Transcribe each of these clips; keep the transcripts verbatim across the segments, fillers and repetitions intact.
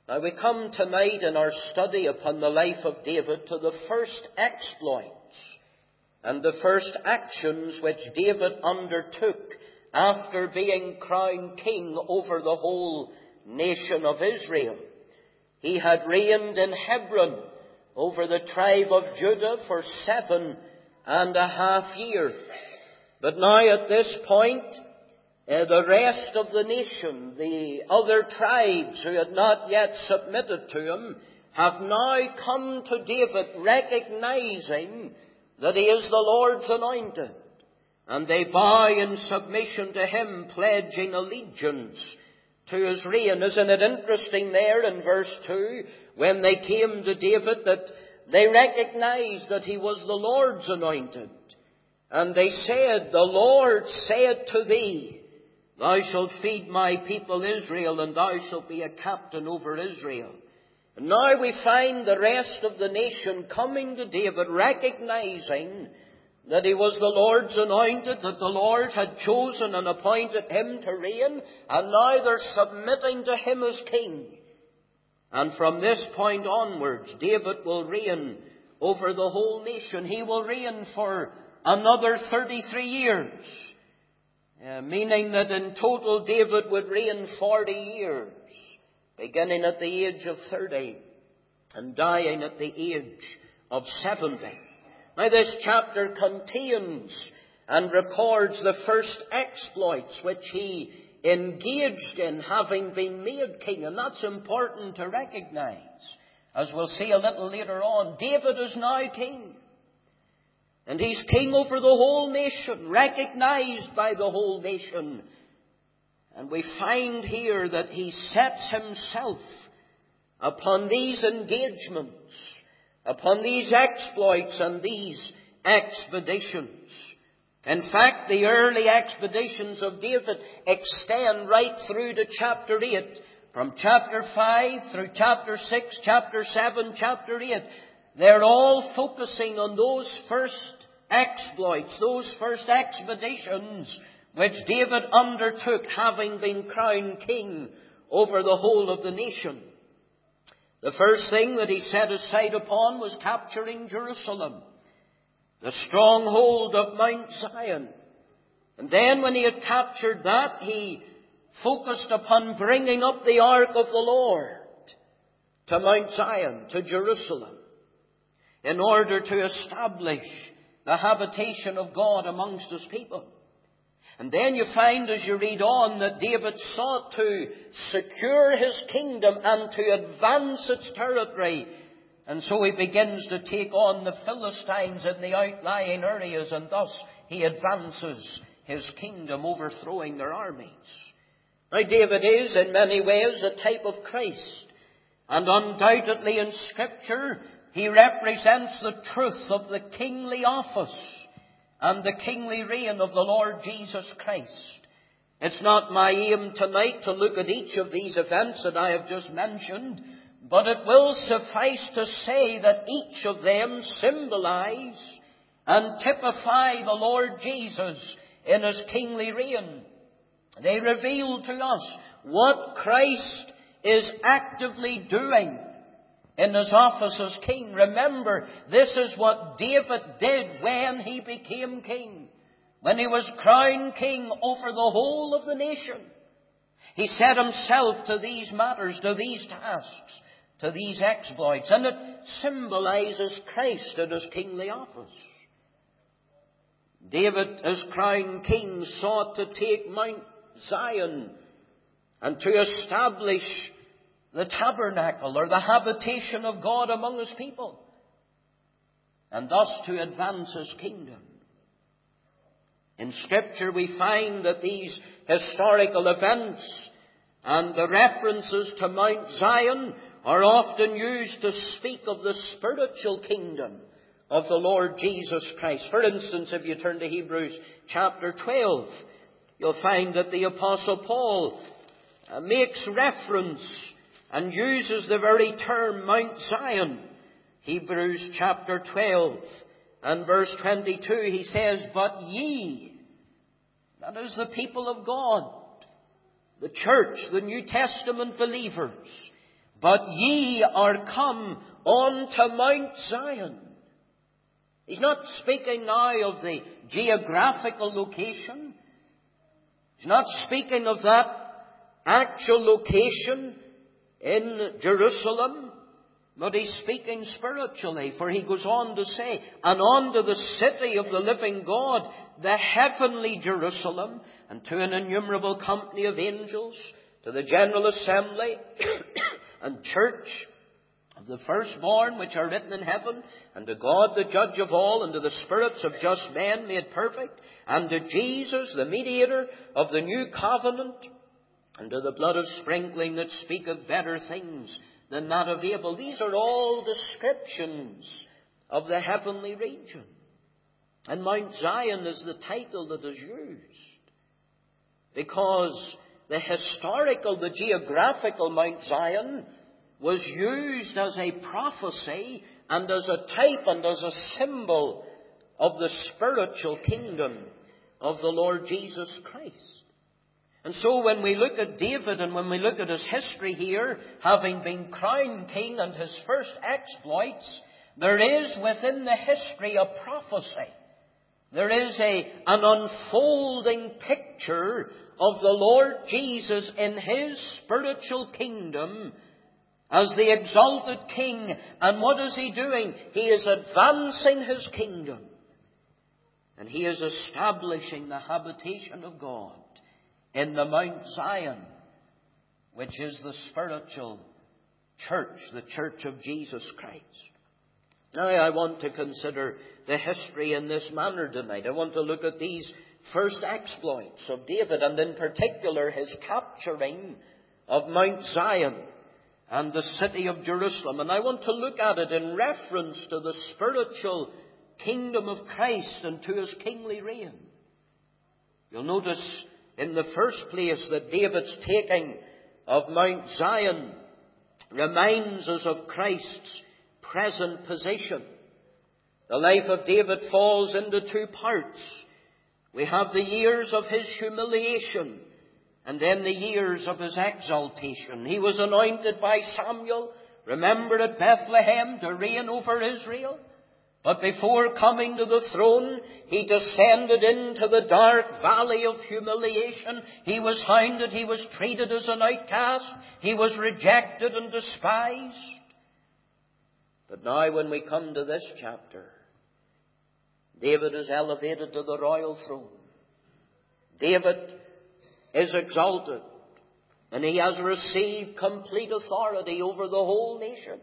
Now we come tonight in our study upon the life of David to the first exploits and the first actions which David undertook after being crowned king over the whole nation of Israel. He had reigned in Hebron over the tribe of Judah for seven and a half years. But now at this point, uh, the rest of the nation, the other tribes who had not yet submitted to him, have now come to David recognizing that he is the Lord's anointed. And they bow in submission to him, pledging allegiance to his reign. Isn't it interesting there in verse two, when they came to David, that they recognized that he was the Lord's anointed. And they said, "The Lord said to thee, thou shalt feed my people Israel, and thou shalt be a captain over Israel." And now we find the rest of the nation coming to David, recognizing that he was the Lord's anointed, that the Lord had chosen and appointed him to reign, and now they're submitting to him as king. And from this point onwards, David will reign over the whole nation. He will reign for another thirty-three years, uh, meaning that in total David would reign forty years, beginning at the age of thirty and dying at the age of seventy. Now this chapter contains and records the first exploits which he engaged in, having been made king. And that's important to recognize. As we'll see a little later on, David is now king. And he's king over the whole nation, recognized by the whole nation. And we find here that he sets himself upon these engagements, upon these exploits and these expeditions. In fact, the early expeditions of David extend right through to chapter eight. From chapter five through chapter six, chapter seven, chapter eight. They're all focusing on those first exploits, those first expeditions which David undertook, having been crowned king over the whole of the nation. The first thing that he set his sight upon was capturing Jerusalem, the stronghold of Mount Zion. And then when he had captured that, he focused upon bringing up the ark of the Lord to Mount Zion, to Jerusalem, in order to establish the habitation of God amongst his people. And then you find as you read on that David sought to secure his kingdom and to advance its territory. And so he begins to take on the Philistines in the outlying areas, and thus he advances his kingdom, overthrowing their armies. Now David is in many ways a type of Christ. And undoubtedly in Scripture he represents the truth of the kingly office and the kingly reign of the Lord Jesus Christ. It's not my aim tonight to look at each of these events that I have just mentioned, but it will suffice to say that each of them symbolize and typify the Lord Jesus in his kingly reign. They reveal to us what Christ is actively doing in his office as king. Remember, this is what David did when he became king. When he was crowned king over the whole of the nation. He set himself to these matters, to these tasks, to these exploits. And it symbolizes Christ in his kingly office. David, as crowned king, sought to take Mount Zion and to establish the tabernacle, or the habitation of God among his people, and thus to advance his kingdom. In Scripture we find that these historical events and the references to Mount Zion are often used to speak of the spiritual kingdom of the Lord Jesus Christ. For instance, if you turn to Hebrews chapter twelve, you'll find that the Apostle Paul makes reference and uses the very term Mount Zion. Hebrews chapter twelve and verse twenty-two, he says, "But ye," that is the people of God, the church, the New Testament believers, But ye are come unto Mount Zion. He's not speaking now of the geographical location. He's not speaking of that actual location in Jerusalem. But he's speaking spiritually, for he goes on to say, and unto the city of the living God, the heavenly Jerusalem, and to an innumerable company of angels, to the general assembly and church of the firstborn which are written in heaven, and to God the judge of all, and to the spirits of just men made perfect, and to Jesus the mediator of the new covenant, and to the blood of sprinkling that speaketh better things than that of Abel. These are all descriptions of the heavenly region. And Mount Zion is the title that is used, because the historical, the geographical Mount Zion was used as a prophecy and as a type and as a symbol of the spiritual kingdom of the Lord Jesus Christ. And so when we look at David and when we look at his history here, having been crowned king and his first exploits, there is within the history a prophecy. There is a, an unfolding picture of the Lord Jesus in his spiritual kingdom as the exalted king. And what is he doing? He is advancing his kingdom. And he is establishing the habitation of God in the Mount Zion, which is the spiritual church, the church of Jesus Christ. Now I want to consider the history in this manner tonight. I want to look at these first exploits of David, and in particular his capturing of Mount Zion and the city of Jerusalem. And I want to look at it in reference to the spiritual kingdom of Christ and to his kingly reign. You'll notice in the first place that David's taking of Mount Zion reminds us of Christ's present position. The life of David falls into two parts. We have the years of his humiliation and then the years of his exaltation. He was anointed by Samuel, remember, at Bethlehem to reign over Israel. But before coming to the throne, he descended into the dark valley of humiliation. He was hounded. He was treated as an outcast. He was rejected and despised. But now when we come to this chapter, David is elevated to the royal throne. David is exalted, and he has received complete authority over the whole nation.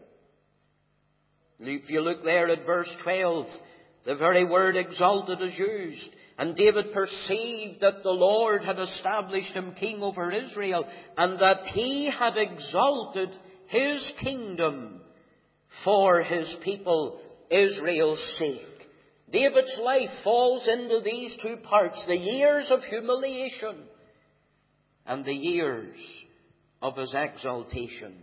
If you look there at verse twelve, the very word exalted is used. And David perceived that the Lord had established him king over Israel, and that he had exalted his kingdom for his people Israel's sake. David's life falls into these two parts, the years of humiliation and the years of his exaltation.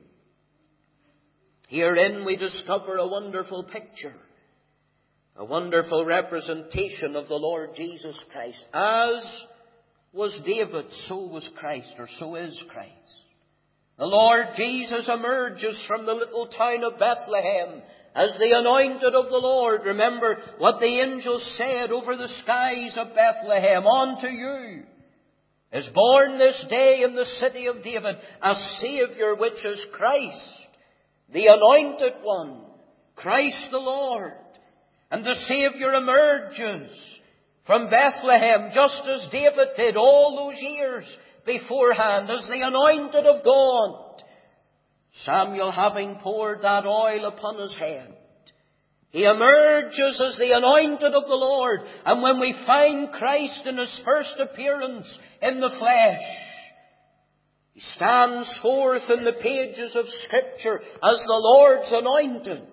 Herein we discover a wonderful picture, a wonderful representation of the Lord Jesus Christ. As was David, so was Christ, or so is Christ. The Lord Jesus emerges from the little town of Bethlehem as the anointed of the Lord. Remember what the angels said over the skies of Bethlehem. Unto you is born this day in the city of David a Saviour, which is Christ, the anointed one, Christ the Lord. And the Saviour emerges from Bethlehem just as David did all those years beforehand as the anointed of God. Samuel having poured that oil upon his head, he emerges as the anointed of the Lord. And when we find Christ in his first appearance in the flesh, he stands forth in the pages of Scripture as the Lord's anointed.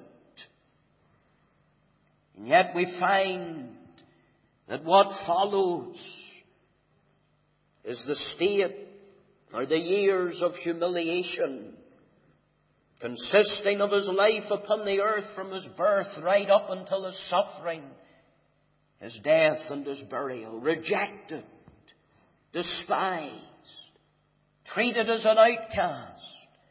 And yet we find that what follows is the state or the years of humiliation, consisting of his life upon the earth from his birth right up until his suffering, his death and his burial. Rejected, despised, treated as an outcast.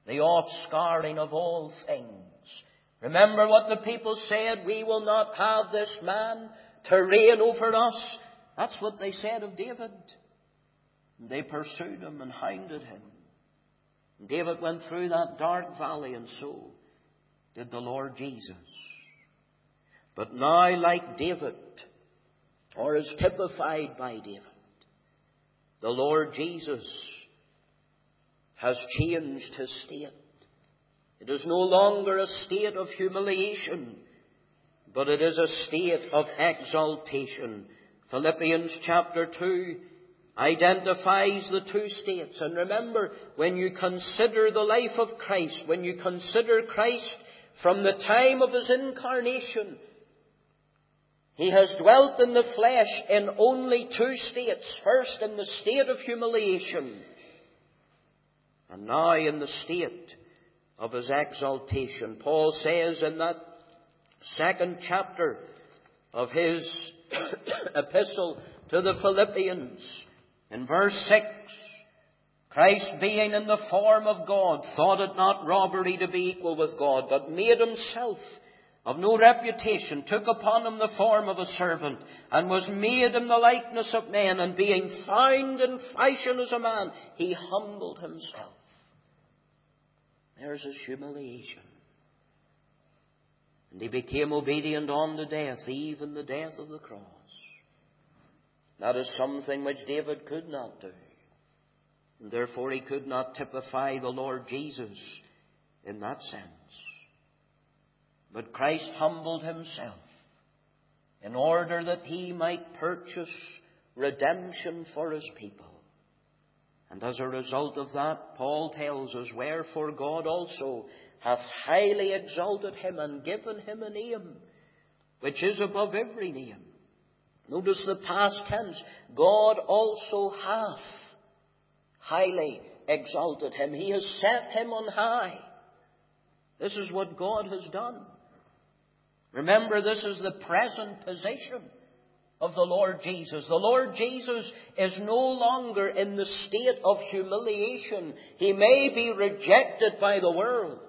the offscouring of all things. Remember what the people said, we will not have this man to reign over us. That's what they said of David. They pursued him and hounded him. David went through that dark valley, and so did the Lord Jesus. But now, like David, or as typified by David, the Lord Jesus has changed his state. It is no longer a state of humiliation, but it is a state of exaltation. Philippians chapter two identifies the two states. And remember, when you consider the life of Christ, when you consider Christ from the time of his incarnation, he has dwelt in the flesh in only two states. First, in the state of humiliation, and now in the state of his exaltation. Paul says in that second chapter of his epistle to the Philippians, in verse six, Christ being in the form of God, thought it not robbery to be equal with God, but made himself of no reputation, took upon him the form of a servant, and was made in the likeness of men, and being found in fashion as a man, he humbled himself. There's his humiliation. And he became obedient unto death, even the death of the cross. That is something which David could not do. And therefore he could not typify the Lord Jesus in that sense. But Christ humbled himself in order that he might purchase redemption for his people. And as a result of that, Paul tells us, wherefore God also hath highly exalted him and given him a name which is above every name. Notice the past tense. God also hath highly exalted him. He has set him on high. This is what God has done. Remember, this is the present position of the Lord Jesus. The Lord Jesus is no longer in the state of humiliation. He may be rejected by the world,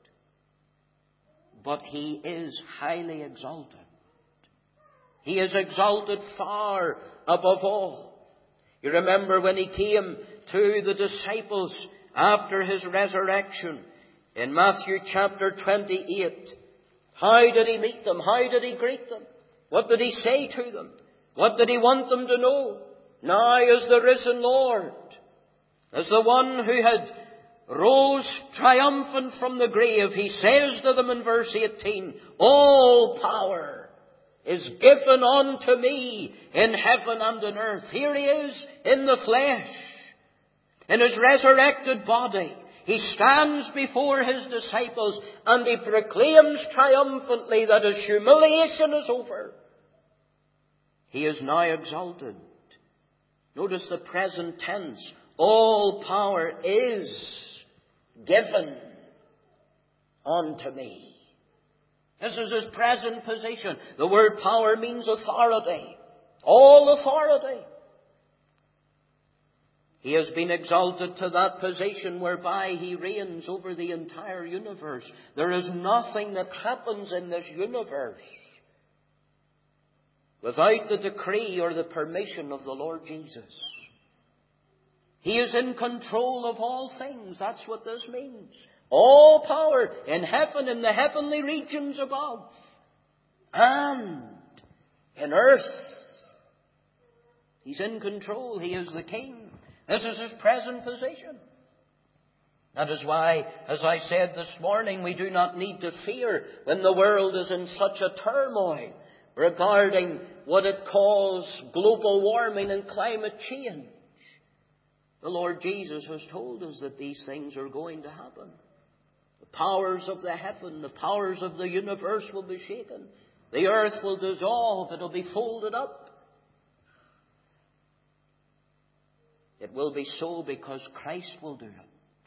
but he is highly exalted. He is exalted far above all. You remember when he came to the disciples after his resurrection in Matthew chapter twenty-eight. How did he meet them? How did he greet them? What did he say to them? What did he want them to know? Now as the risen Lord, as the one who had rose triumphant from the grave, he says to them in verse eighteen, all power is given unto me in heaven and on earth. Here he is in the flesh, in his resurrected body. He stands before his disciples and he proclaims triumphantly that his humiliation is over. He is now exalted. Notice the present tense. All power is given unto me. This is his present position. The word power means authority. All authority. He has been exalted to that position whereby he reigns over the entire universe. There is nothing that happens in this universe without the decree or the permission of the Lord Jesus. He is in control of all things. That's what this means. All power in heaven, in the heavenly regions above, and in earth. He's in control. He is the King. This is his present position. That is why, as I said this morning, we do not need to fear when the world is in such a turmoil regarding what it calls global warming and climate change. The Lord Jesus has told us that these things are going to happen. The powers of the heaven, the powers of the universe will be shaken. The earth will dissolve. It will be folded up. It will be so because Christ will do it.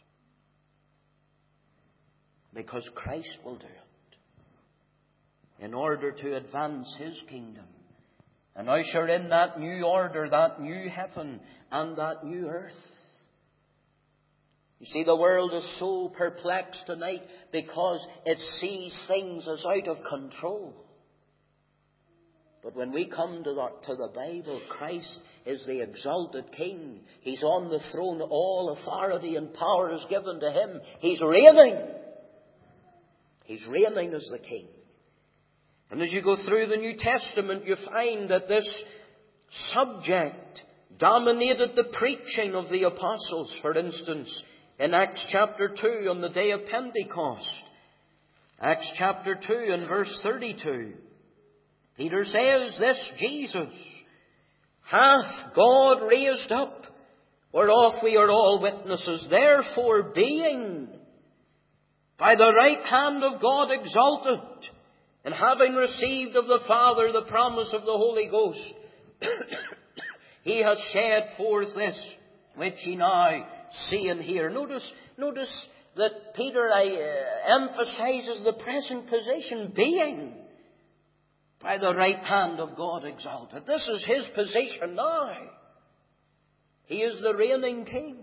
Because Christ will do it. In order to advance his kingdom and usher in that new order, that new heaven and that new earth. You see, the world is so perplexed tonight because it sees things as out of control. But when we come to the, to the Bible, Christ is the exalted King. He's on the throne. All authority and power is given to Him. He's reigning. He's reigning as the King. And as you go through the New Testament, you find that this subject dominated the preaching of the apostles. For instance, in Acts chapter two, on the day of Pentecost, Acts chapter two and verse thirty-two, Peter says, "This Jesus hath God raised up, whereof we are all witnesses. Therefore, being by the right hand of God exalted, and having received of the Father the promise of the Holy Ghost, He has shed forth this, which ye now see and hear." Notice, notice that Peter uh, emphasizes the present position, being by the right hand of God exalted. This is His position now. He is the reigning King.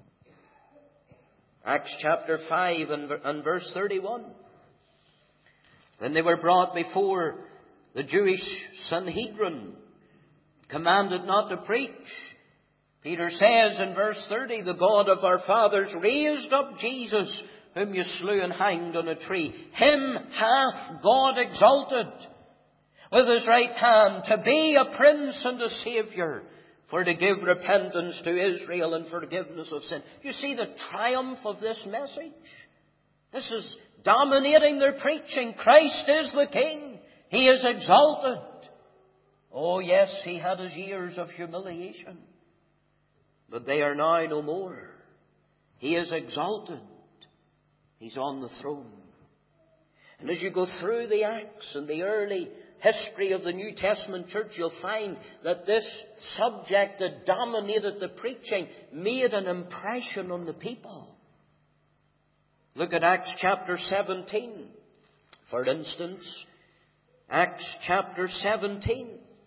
Acts chapter five and, and verse thirty-one. When they were brought before the Jewish Sanhedrin, commanded not to preach, Peter says in verse thirty, "The God of our fathers raised up Jesus, whom you slew and hanged on a tree. Him hath God exalted with His right hand to be a Prince and a Saviour, for to give repentance to Israel and forgiveness of sin." You see the triumph of this message? This is dominating their preaching. Christ is the King. He is exalted. Oh yes, He had His years of humiliation, but they are now no more. He is exalted. He's on the throne. And as you go through the Acts and the early history of the New Testament church, you'll find that this subject that dominated the preaching made an impression on the people. Look at Acts chapter seventeen. For instance, Acts chapter seventeen.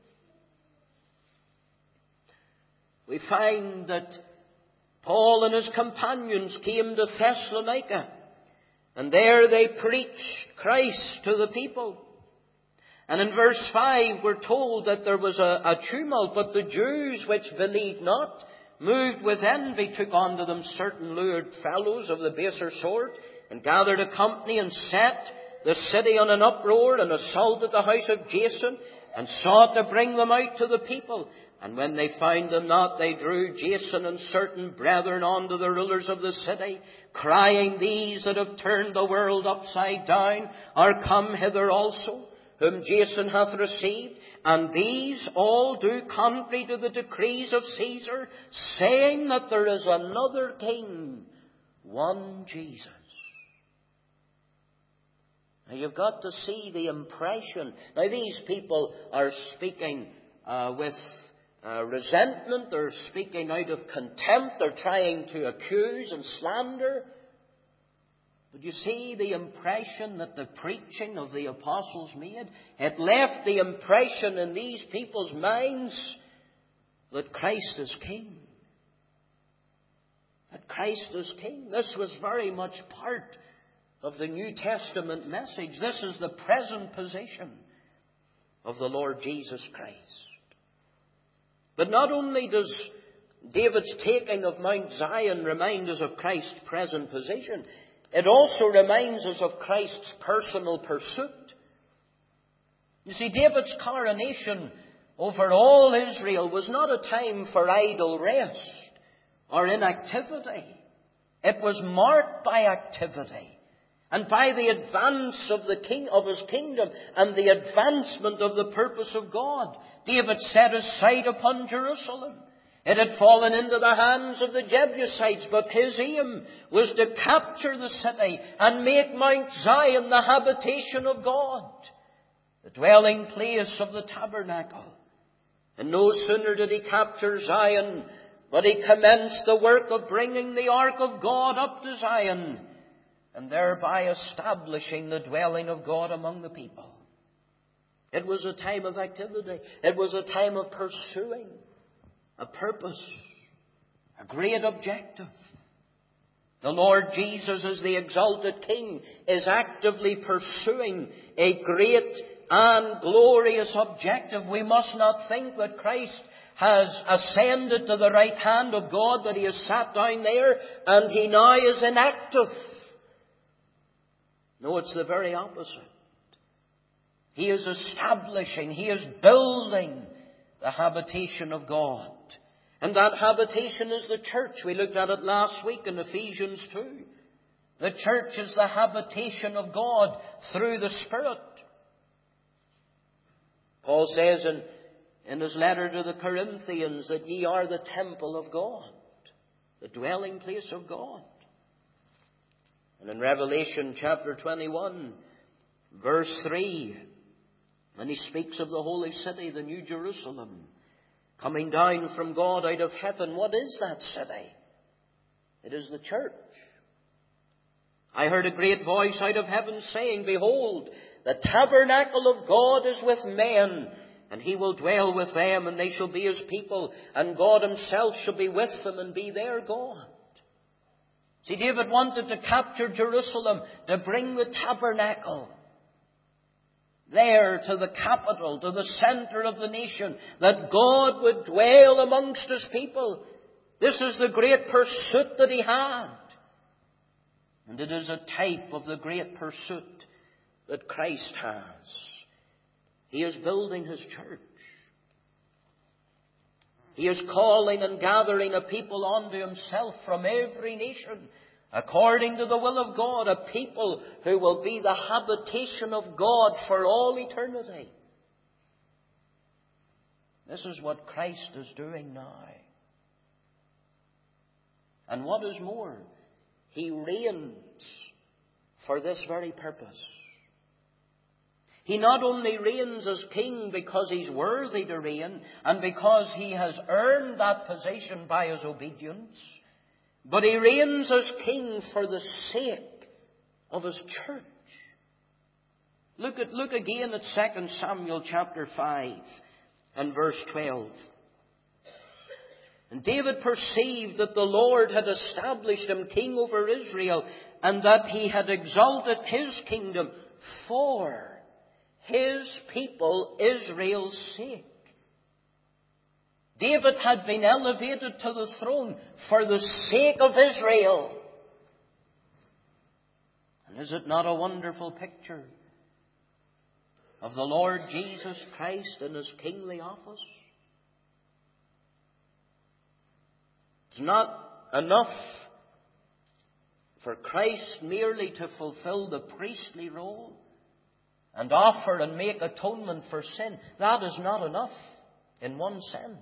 We find that Paul and his companions came to Thessalonica, and there they preached Christ to the people. And in verse five we're told that there was a, a tumult, but the Jews which believed not, moved with envy, took unto them certain lured fellows of the baser sort, and gathered a company, and set the city on an uproar, and assaulted the house of Jason, and sought to bring them out to the people. And when they found them not, they drew Jason and certain brethren unto the rulers of the city, crying, "These that have turned the world upside down are come hither also, whom Jason hath received, and these all do contrary to the decrees of Caesar, saying that there is another king, one Jesus." Now you've got to see the impression. Now these people are speaking uh, with uh, resentment. They're speaking out of contempt. They're trying to accuse and slander. But you see the impression that the preaching of the apostles made? It left the impression in these people's minds that Christ is King. That Christ is King. This was very much part of the New Testament message. This is the present position of the Lord Jesus Christ. But not only does David's taking of Mount Zion remind us of Christ's present position, it also reminds us of Christ's personal pursuit. You see, David's coronation over all Israel was not a time for idle rest or inactivity. It was marked by activity and by the advance of the king of his kingdom and the advancement of the purpose of God. David set his sight upon Jerusalem. It had fallen into the hands of the Jebusites, but his aim was to capture the city and make Mount Zion the habitation of God, the dwelling place of the tabernacle. And no sooner did he capture Zion, but he commenced the work of bringing the ark of God up to Zion, and thereby establishing the dwelling of God among the people. It was a time of activity. It was a time of pursuing a purpose, a great objective. The Lord Jesus, as the exalted King, is actively pursuing a great and glorious objective. We must not think that Christ has ascended to the right hand of God, that He has sat down there and He now is inactive. No, it's the very opposite. He is establishing, He is building the habitation of God. And that habitation is the church. We looked at it last week in Ephesians two. The church is the habitation of God through the Spirit. Paul says in, in his letter to the Corinthians that ye are the temple of God, the dwelling place of God. And in Revelation chapter twenty-one, verse three, when he speaks of the holy city, the New Jerusalem, coming down from God out of heaven, what is that city? It is the church. I heard a great voice out of heaven saying, Behold, the tabernacle of God is with men, and He will dwell with them, and they shall be His people, and God Himself shall be with them and be their God. See, David wanted to capture Jerusalem, to bring the tabernacle there to the capital, to the center of the nation, that God would dwell amongst His people. This is the great pursuit that He had. And it is a type of the great pursuit that Christ has. He is building His church. He is calling and gathering a people unto Himself from every nation, according to the will of God, a people who will be the habitation of God for all eternity. This is what Christ is doing now. And what is more, He reigns for this very purpose. He not only reigns as King because He's worthy to reign and because He has earned that position by His obedience, but He reigns as King for the sake of His church. Look at, look again at Second Samuel chapter five and verse twelve. And David perceived that the Lord had established him king over Israel, and that He had exalted His kingdom for His people Israel's sake. David had been elevated to the throne for the sake of Israel. And is it not a wonderful picture of the Lord Jesus Christ in His kingly office? It's not enough for Christ merely to fulfill the priestly role and offer and make atonement for sin. That is not enough in one sense.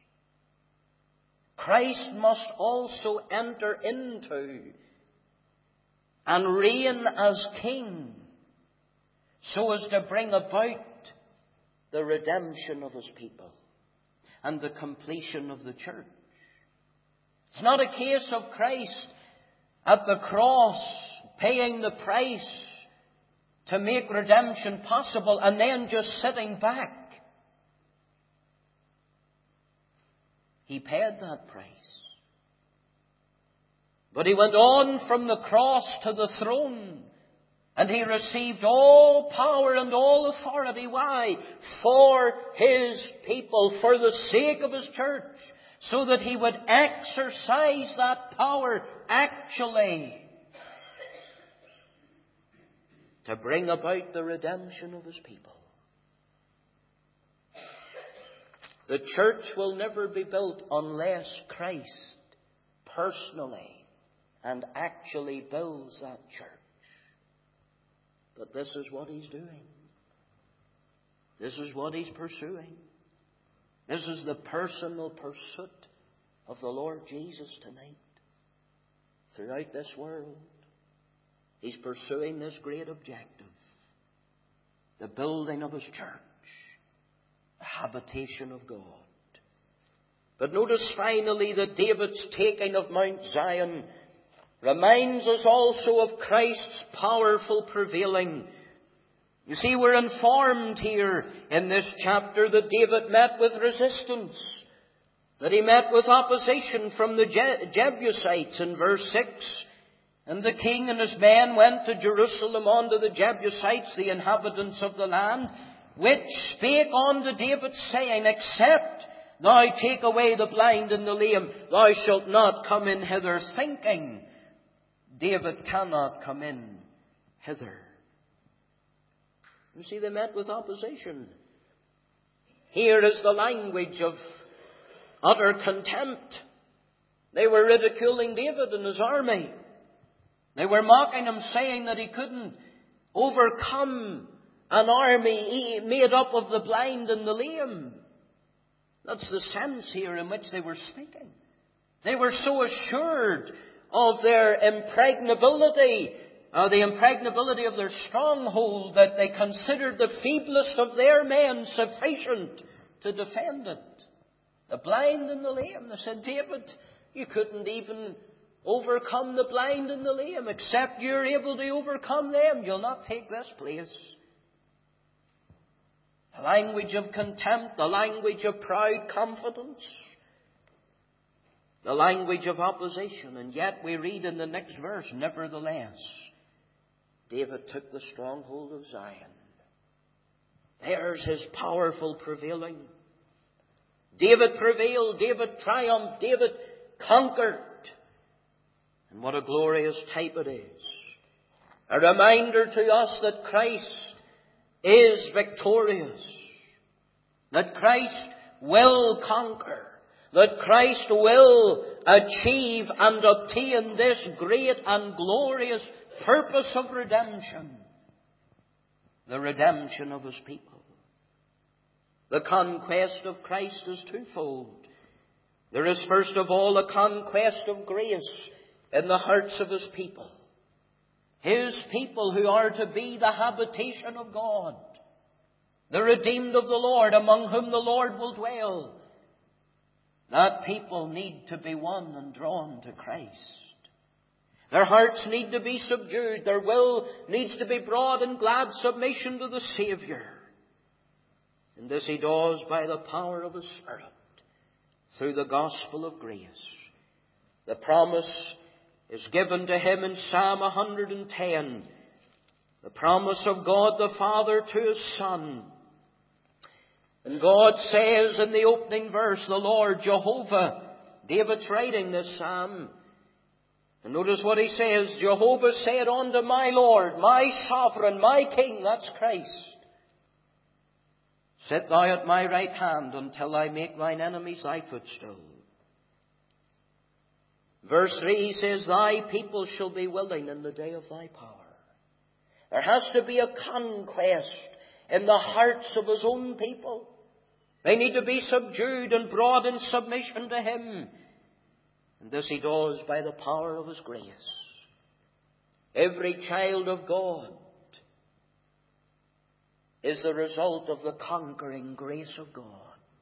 Christ must also enter into and reign as King so as to bring about the redemption of His people and the completion of the church. It's not a case of Christ at the cross paying the price to make redemption possible and then just sitting back. He paid that price. But He went on from the cross to the throne, and He received all power and all authority. Why? For His people, for the sake of His church, so that He would exercise that power actually to bring about the redemption of His people. The church will never be built unless Christ personally and actually builds that church. But this is what He's doing. This is what He's pursuing. This is the personal pursuit of the Lord Jesus tonight. Throughout this world, He's pursuing this great objective. The building of His church. The habitation of God. But notice finally that David's taking of Mount Zion reminds us also of Christ's powerful prevailing. You see, we're informed here in this chapter that David met with resistance, that he met with opposition from the Je- Jebusites. In verse six, And the king and his men went to Jerusalem unto the Jebusites, the inhabitants of the land, which spake unto David, saying, Except thou take away the blind and the lame, thou shalt not come in hither, thinking, David cannot come in hither. You see, they met with opposition. Here is the language of utter contempt. They were ridiculing David and his army. They were mocking him, saying that he couldn't overcome an army made up of the blind and the lame. That's the sense here in which they were speaking. They were so assured of their impregnability, uh, the impregnability of their stronghold, that they considered the feeblest of their men sufficient to defend it. The blind and the lame. They said, David, you couldn't even overcome the blind and the lame. Except you're able to overcome them, you'll not take this place. The language of contempt, the language of proud confidence, the language of opposition. And yet we read in the next verse, nevertheless, David took the stronghold of Zion. There's his powerful prevailing. David prevailed, David triumphed, David conquered. And what a glorious type it is. A reminder to us that Christ is victorious. That Christ will conquer. That Christ will achieve and obtain this great and glorious purpose of redemption. The redemption of His people. The conquest of Christ is twofold. There is first of all a conquest of grace in the hearts of His people. His people who are to be the habitation of God. The redeemed of the Lord, among whom the Lord will dwell. That people need to be won and drawn to Christ. Their hearts need to be subdued. Their will needs to be brought in glad submission to the Saviour. And this He does by the power of His Spirit, through the gospel of grace. The promise is given to him in Psalm one hundred ten. The promise of God the Father to His Son. And God says in the opening verse, the Lord Jehovah, David's writing this psalm. And notice what he says, Jehovah said unto my Lord, my sovereign, my King, that's Christ. Sit thou at my right hand until I make thine enemies thy footstool. Verse three, he says, thy people shall be willing in the day of thy power. There has to be a conquest in the hearts of His own people. They need to be subdued and brought in submission to Him. And this He does by the power of His grace. Every child of God is the result of the conquering grace of God.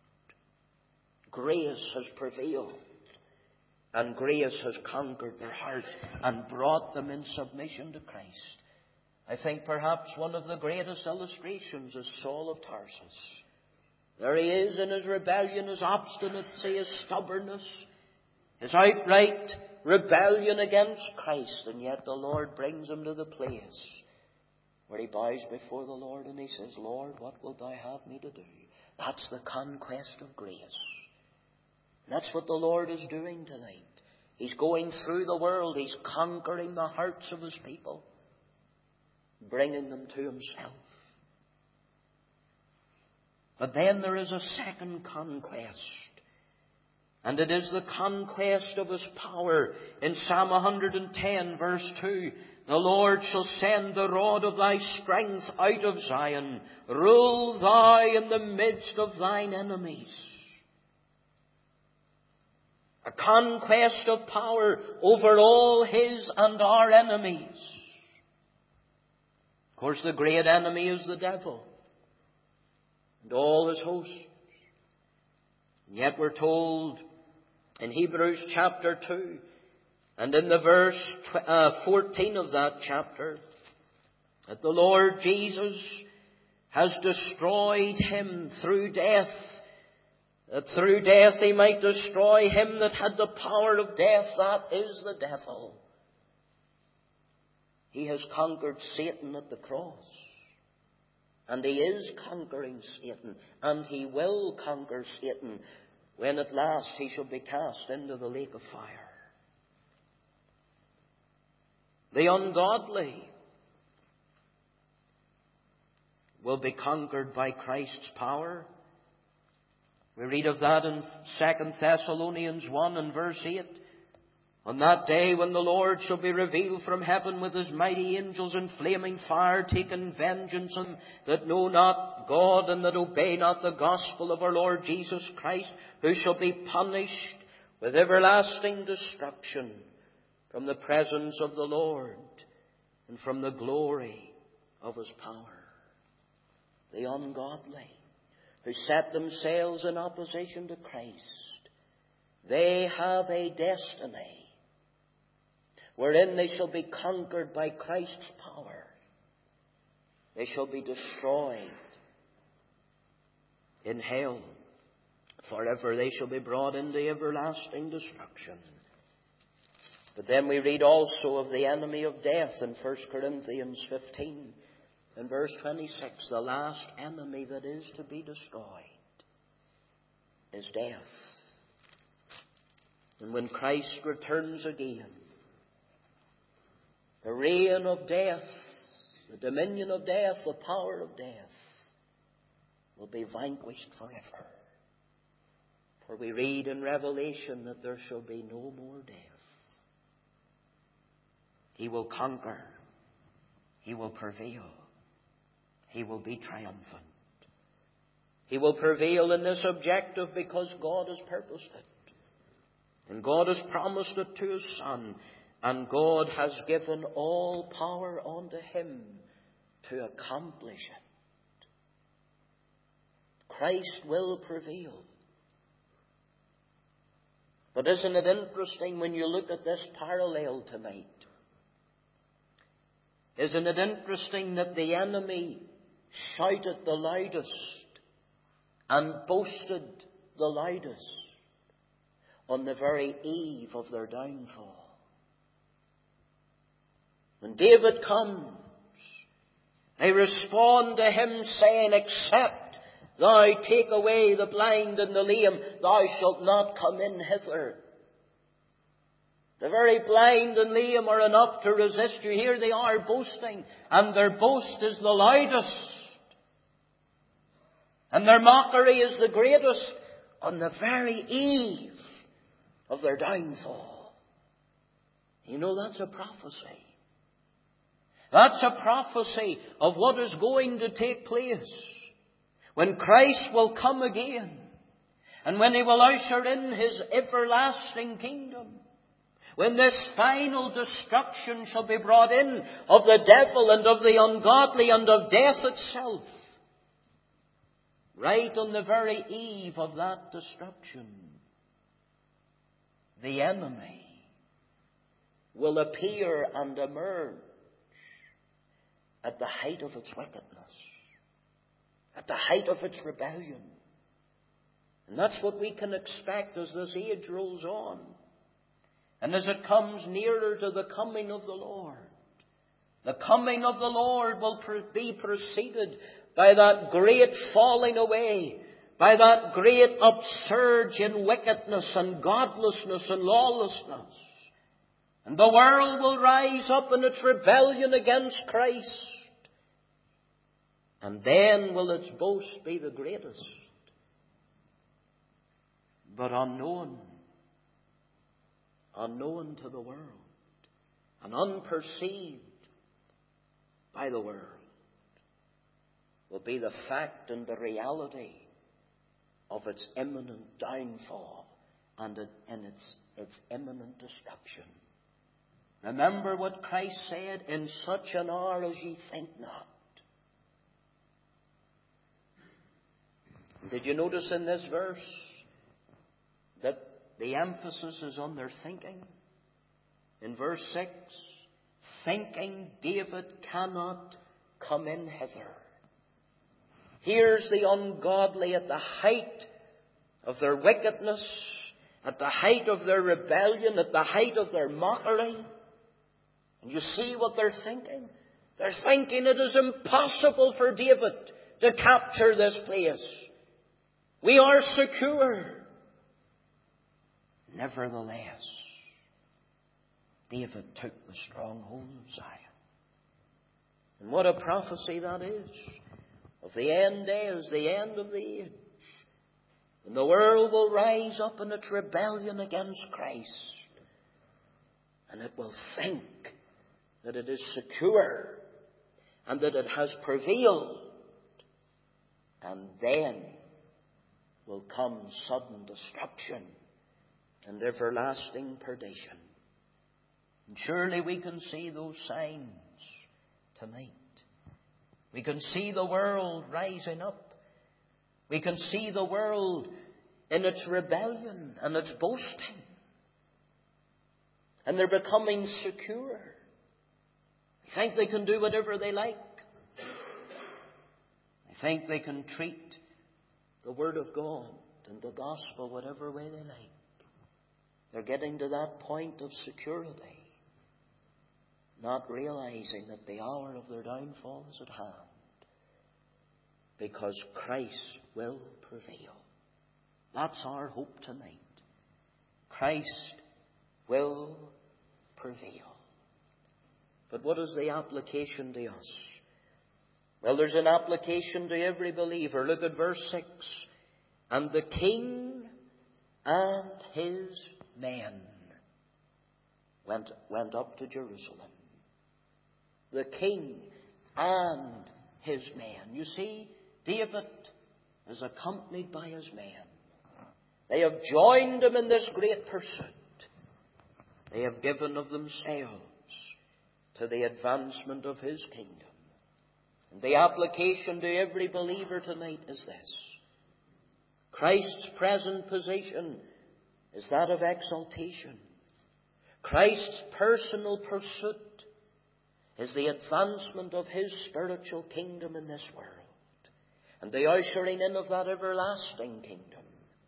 Grace has prevailed. And grace has conquered their heart and brought them in submission to Christ. I think perhaps one of the greatest illustrations is Saul of Tarsus. There he is in his rebellion, his obstinacy, his stubbornness, his outright rebellion against Christ. And yet the Lord brings him to the place where he bows before the Lord and he says, Lord, what wilt thou have me to do? That's the conquest of grace. That's what the Lord is doing tonight. He's going through the world. He's conquering the hearts of His people, bringing them to Himself. But then there is a second conquest. And it is the conquest of His power. In Psalm one hundred ten, verse two, the Lord shall send the rod of thy strength out of Zion. Rule thou in the midst of thine enemies. A conquest of power over all His and our enemies. Of course, the great enemy is the devil and all his hosts. And yet we're told in Hebrews chapter two and in the verse fourteen of that chapter that the Lord Jesus has destroyed him through death. That through death He might destroy him that had the power of death, that is the devil. He has conquered Satan at the cross. And He is conquering Satan. And He will conquer Satan when at last He shall be cast into the lake of fire. The ungodly will be conquered by Christ's power. We read of that in Second Thessalonians one and verse eight. On that day when the Lord shall be revealed from heaven with His mighty angels in flaming fire, taking vengeance on them that know not God and that obey not the gospel of our Lord Jesus Christ, who shall be punished with everlasting destruction from the presence of the Lord and from the glory of His power. The ungodly who set themselves in opposition to Christ, they have a destiny wherein they shall be conquered by Christ's power. They shall be destroyed in hell. Forever they shall be brought into everlasting destruction. But then we read also of the enemy of death in First Corinthians fifteen and verse twenty-six. The last enemy that is to be destroyed is death. And when Christ returns again, the reign of death, the dominion of death, the power of death will be vanquished forever. For we read in Revelation that there shall be no more death. He will conquer. He will prevail. He will be triumphant. He will prevail in this objective because God has purposed it. And God has promised it to His Son. And God has given all power unto Him to accomplish it. Christ will prevail. But isn't it interesting when you look at this parallel tonight? Isn't it interesting that the enemy shouted the loudest and boasted the loudest on the very eve of their downfall? When David comes, they respond to him saying, "Except thou take away the blind and the lame, thou shalt not come in hither." The very blind and lame are enough to resist you. Here they are boasting, and their boast is the loudest. And their mockery is the greatest on the very eve of their downfall. You know, that's a prophecy. That's a prophecy of what is going to take place when Christ will come again and when He will usher in His everlasting kingdom. When this final destruction shall be brought in of the devil and of the ungodly and of death itself. Right on the very eve of that destruction, the enemy will appear and emerge at the height of its wickedness, at the height of its rebellion. And that's what we can expect as this age rolls on. And as it comes nearer to the coming of the Lord, the coming of the Lord will be preceded by that great falling away, by that great upsurge in wickedness and godlessness and lawlessness. And the world will rise up in its rebellion against Christ. And then will its boast be the greatest. But unknown. Unknown to the world. And unperceived by the world will be the fact and the reality of its imminent downfall and in its, its imminent destruction. Remember what Christ said, "In such an hour as ye think not." Did you notice in this verse that the emphasis is on their thinking? In verse six, thinking David cannot come in hither. Here's the ungodly at the height of their wickedness, at the height of their rebellion, at the height of their mockery. And you see what they're thinking? They're thinking it is impossible for David to capture this place. We are secure. Nevertheless, David took the stronghold of Zion. And what a prophecy that is of the end days, the end of the age. And the world will rise up in its rebellion against Christ. And it will think that it is secure and that it has prevailed. And then will come sudden destruction and everlasting perdition. And surely we can see those signs tonight. We can see the world rising up. We can see the world in its rebellion and its boasting. And they're becoming secure. They think they can do whatever they like. They think they can treat the Word of God and the gospel whatever way they like. They're getting to that point of security, not realizing that the hour of their downfall is at hand, because Christ will prevail. That's our hope tonight. Christ will prevail. But what is the application to us? Well, there's an application to every believer. Look at verse six. And the king and his men went, went up to Jerusalem. The king and his men. You see, David is accompanied by his men. They have joined him in this great pursuit. They have given of themselves to the advancement of his kingdom. And the application to every believer tonight is this. Christ's present position is that of exaltation. Christ's personal pursuit is the advancement of his spiritual kingdom in this world, and the ushering in of that everlasting kingdom.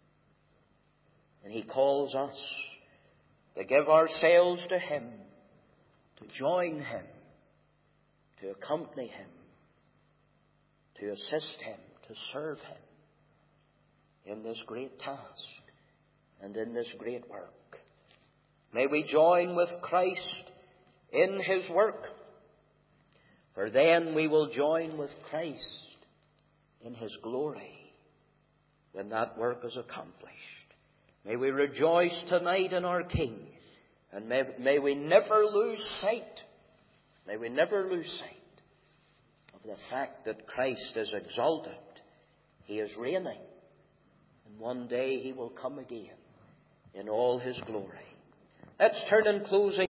And he calls us to give ourselves to him, to join him, to accompany him, to assist him, to serve him in this great task and in this great work. May we join with Christ in his work, for then we will join with Christ in his glory when that work is accomplished. May we rejoice tonight in our King, and may, may we never lose sight, may we never lose sight of the fact that Christ is exalted. He is reigning, and one day he will come again in all his glory. Let's turn in closing